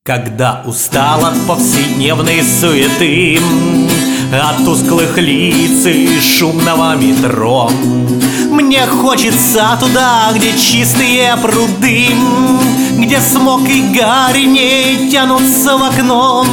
Когда устал от повседневной суеты, от тусклых лиц и шумного метро, мне хочется туда, где чистые пруды, где смог и гарь не тянутся в окно.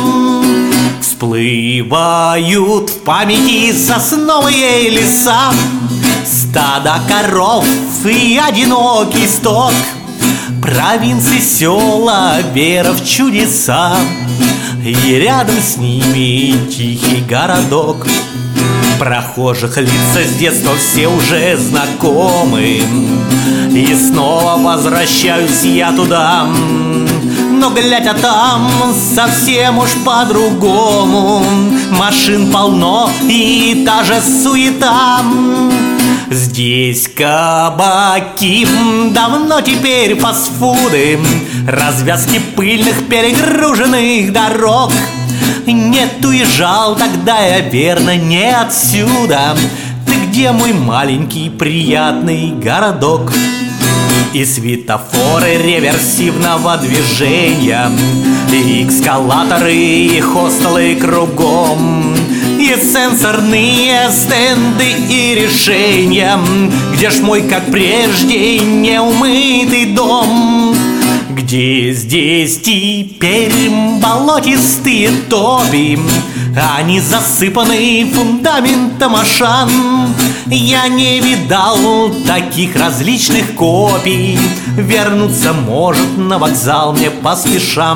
Всплывают в памяти сосновые леса, стадо коров и одинокий сток, провинции, села, вера в чудеса, и рядом с ними тихий городок. Прохожих лица с детства все уже знакомы, и снова возвращаюсь я туда. Но глядя там, совсем уж по-другому. Машин полно и та же суета. Здесь кабаки, давно теперь фастфуды, развязки пыльных перегруженных дорог. Нет, уезжал тогда я, верно, не отсюда. Ты где, мой маленький приятный городок? И светофоры реверсивного движения, и эскалаторы, и хостелы кругом, и сенсорные стенды и решения. Где ж мой, как прежде, неумытый дом? Где здесь теперь болотистые топи, они засыпаны фундаментом Ашан. Я не видал таких различных копий, вернуться, может, на вокзал мне по спешам.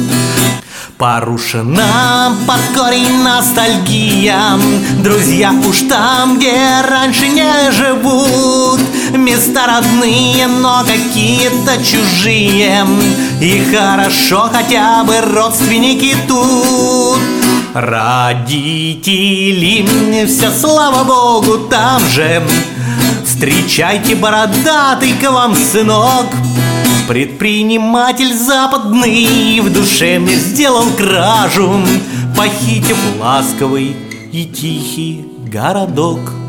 Порушена под корень ностальгия, друзья уж там, где раньше не живут. Места родные, но какие-то чужие, и хорошо хотя бы родственники тут. Родители, все, слава богу, там же. Встречайте, бородатый, к вам сынок. Предприниматель западный в душе мне сделал кражу, похитив ласковый и тихий городок.